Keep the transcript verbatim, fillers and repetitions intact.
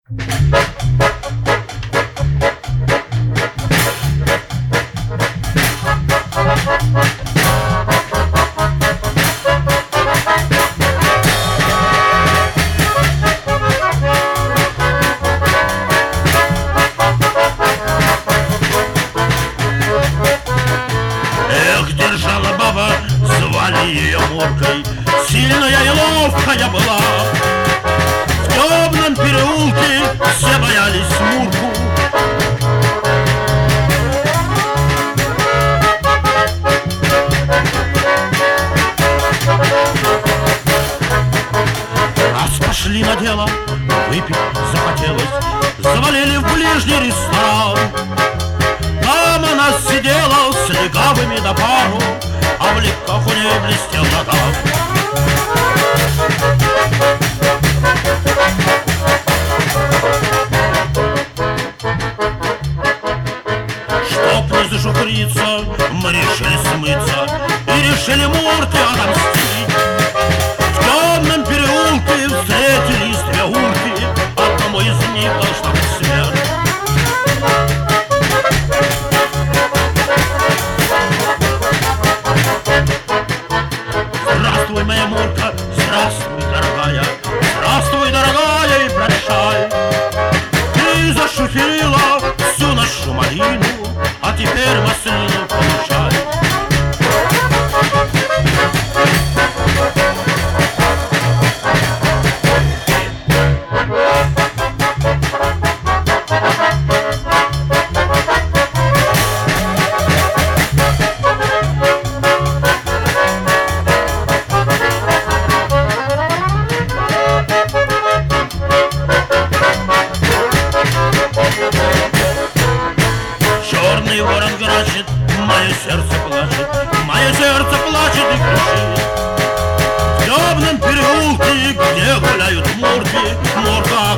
Ее Муркой, сильная и ловкая была. В темном переулке все боялись Мурку. Раз пошли на дело, выпить захотелось, завалили в ближний ресторан. Там она сидела с легавыми до пару, а в ликах у ней блестел наган. Чтоб не зашухриться, мы решили смыться и решили Мурке отомстить. В темном переулке встретились две урки, одному из них должна быть смерть. Здравствуй, моя Мурка, здравствуй, дорогая, здравствуй, дорогая, и прощай. Ты зашухерила всю нашу малину, а теперь маслину получай. Черный ворон грачет, мое сердце плачет, мое сердце плачет и кричит. В темном переулке, где гуляют мурки, Мурка